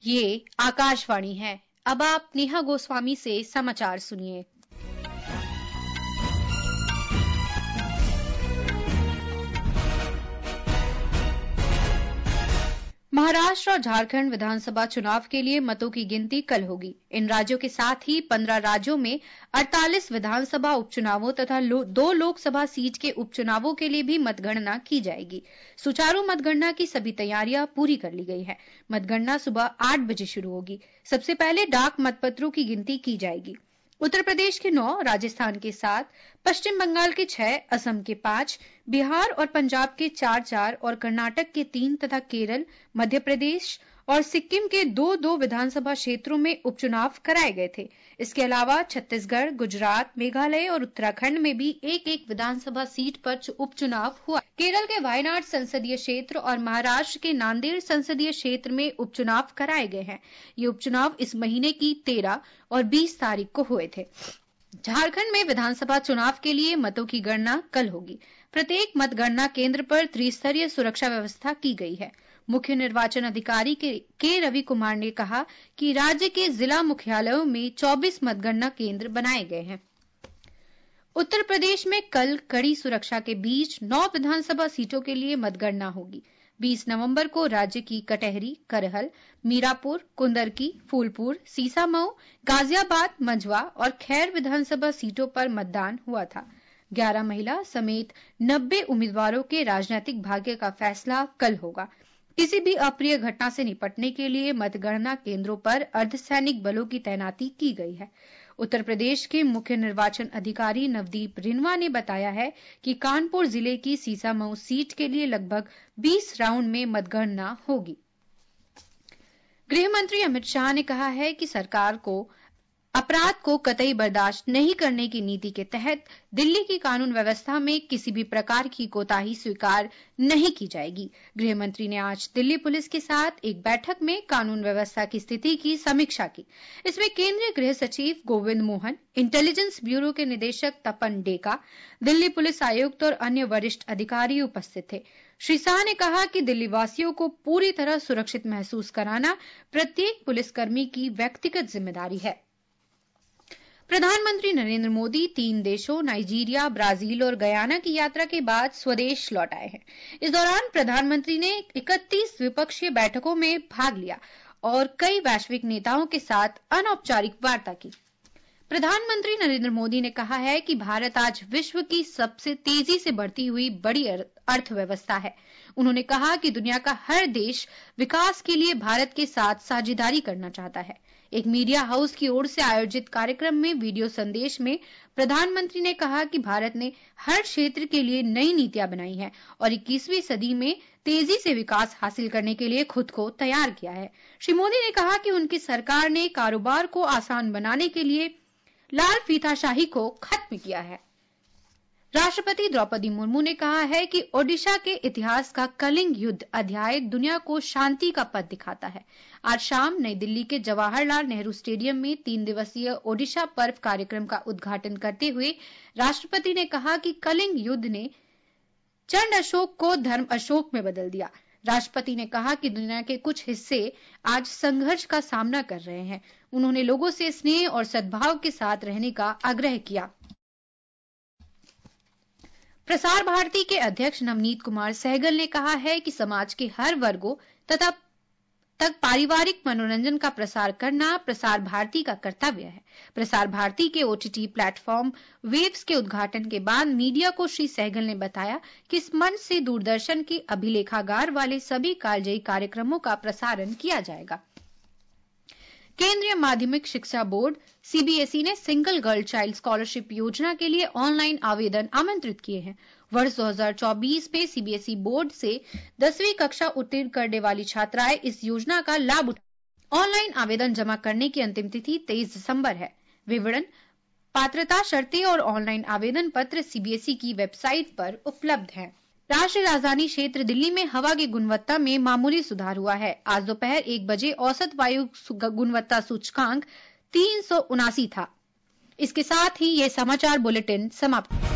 ये आकाशवाणी है। अब आप नेहा गोस्वामी से समाचार सुनिए। महाराष्ट्र और झारखंड विधानसभा चुनाव के लिए मतों की गिनती कल होगी। इन राज्यों के साथ ही 15 राज्यों में 48 विधानसभा उपचुनावों तथा 2 लोकसभा सीट के उपचुनावों के लिए भी मतगणना की जाएगी। सुचारू मतगणना की सभी तैयारियां पूरी कर ली गई है। मतगणना सुबह 8 बजे शुरू होगी। सबसे पहले डाक मतपत्रों की गिनती की जाएगी। उत्तर प्रदेश के 9, राजस्थान के 7, पश्चिम बंगाल के 6, असम के 5, बिहार और पंजाब के 4 और कर्नाटक के 3 तथा केरल, मध्य प्रदेश और सिक्किम के 2 विधानसभा क्षेत्रों में उपचुनाव कराए गए थे। इसके अलावा छत्तीसगढ़, गुजरात, मेघालय और उत्तराखंड में भी एक विधानसभा सीट पर उपचुनाव हुआ। केरल के वायनाड संसदीय क्षेत्र और महाराष्ट्र के नांदेड़ संसदीय क्षेत्र में उपचुनाव कराए गए हैं। ये उपचुनाव इस महीने की 13 और 20 तारीख को हुए थे। झारखंड में विधानसभा चुनाव के लिए मतों की गणना कल होगी। प्रत्येक मतगणना केंद्र पर त्रिस्तरीय सुरक्षा व्यवस्था की गई है। मुख्य निर्वाचन अधिकारी के रवि कुमार ने कहा कि राज्य के जिला मुख्यालयों में 24 मतगणना केंद्र बनाए गए हैं। उत्तर प्रदेश में कल कड़ी सुरक्षा के बीच 9 विधानसभा सीटों के लिए मतगणना होगी। 20 नवंबर को राज्य की कटहरी, करहल, मीरापुर, कुंदरकी, फूलपुर, सीसामऊ, गाजियाबाद, मंझवा और खैर विधानसभा सीटों पर मतदान हुआ था। 11 महिला समेत 90 उम्मीदवारों के राजनीतिक भाग्य का फैसला कल होगा। किसी भी अप्रिय घटना से निपटने के लिए मतगणना केंद्रों पर अर्धसैनिक बलों की तैनाती की गई है। उत्तर प्रदेश के मुख्य निर्वाचन अधिकारी नवदीप रिनवा ने बताया है कि कानपुर जिले की सीसामऊ सीट के लिए लगभग 20 राउंड में मतगणना होगी। गृह मंत्री अमित शाह ने कहा है कि सरकार को अपराध को कतई बर्दाश्त नहीं करने की नीति के तहत दिल्ली की कानून व्यवस्था में किसी भी प्रकार की कोताही स्वीकार नहीं की जाएगी। गृह मंत्री ने आज दिल्ली पुलिस के साथ एक बैठक में कानून व्यवस्था की स्थिति की समीक्षा की। इसमें केंद्रीय गृह सचिव गोविंद मोहन, इंटेलिजेंस ब्यूरो के निदेशक तपन डेका, दिल्ली पुलिस आयुक्त और अन्य वरिष्ठ अधिकारी उपस्थित थे। श्री शाह ने कहा कि दिल्ली वासियों को पूरी तरह सुरक्षित महसूस कराना प्रत्येक पुलिसकर्मी की व्यक्तिगत जिम्मेदारी है। प्रधानमंत्री नरेंद्र मोदी 3 देशों नाइजीरिया, ब्राजील और गयाना की यात्रा के बाद स्वदेश लौट आए हैं। इस दौरान प्रधानमंत्री ने 31 द्विपक्षीय बैठकों में भाग लिया और कई वैश्विक नेताओं के साथ अनौपचारिक वार्ता की। प्रधानमंत्री नरेंद्र मोदी ने कहा है कि भारत आज विश्व की सबसे तेजी से बढ़ती हुई बड़ी अर्थव्यवस्था है। उन्होंने कहा कि दुनिया का हर देश विकास के लिए भारत के साथ साझेदारी करना चाहता है। एक मीडिया हाउस की ओर से आयोजित कार्यक्रम में वीडियो संदेश में प्रधानमंत्री ने कहा कि भारत ने हर क्षेत्र के लिए नई नीतियां बनाई हैं और 21वीं सदी में तेजी से विकास हासिल करने के लिए खुद को तैयार किया है। श्री मोदी ने कहा कि उनकी सरकार ने कारोबार को आसान बनाने के लिए लाल फीताशाही को खत्म किया है। राष्ट्रपति द्रौपदी मुर्मू ने कहा है कि ओडिशा के इतिहास का कलिंग युद्ध अध्याय दुनिया को शांति का पथ दिखाता है। आज शाम नई दिल्ली के जवाहरलाल नेहरू स्टेडियम में 3 दिवसीय ओडिशा पर्व कार्यक्रम का उद्घाटन करते हुए राष्ट्रपति ने कहा कि कलिंग युद्ध ने चंड अशोक को धर्म अशोक में बदल दिया। राष्ट्रपति ने कहा कि दुनिया के कुछ हिस्से आज संघर्ष का सामना कर रहे हैं। उन्होंने लोगों से स्नेह और सद्भाव के साथ रहने का आग्रह किया। प्रसार भारती के अध्यक्ष नवनीत कुमार सहगल ने कहा है कि समाज के हर वर्गों तक पारिवारिक मनोरंजन का प्रसार करना प्रसार भारती का कर्तव्य है। प्रसार भारती के OTT प्लेटफॉर्म वेव्स के उद्घाटन के बाद मीडिया को श्री सहगल ने बताया कि इस मंच से दूरदर्शन के अभिलेखागार वाले सभी कालजयी कार्यक्रमों का प्रसारण किया जाएगा। केंद्रीय माध्यमिक शिक्षा बोर्ड CBSE ने सिंगल गर्ल चाइल्ड स्कॉलरशिप योजना के लिए ऑनलाइन आवेदन आमंत्रित किए हैं। वर्ष 2024 में CBSE बोर्ड से 10वीं कक्षा उत्तीर्ण करने वाली छात्राएं इस योजना का लाभ उठा। ऑनलाइन आवेदन जमा करने की अंतिम तिथि 23 दिसंबर है। विवरण, पात्रता शर्तें और ऑनलाइन आवेदन पत्र CBSE की वेबसाइट पर उपलब्ध हैं। राष्ट्रीय राजधानी क्षेत्र दिल्ली में हवा की गुणवत्ता में मामूली सुधार हुआ है। आज दोपहर 1 बजे औसत वायु गुणवत्ता सूचकांक 379 था। इसके साथ ही ये समाचार बुलेटिन समाप्त।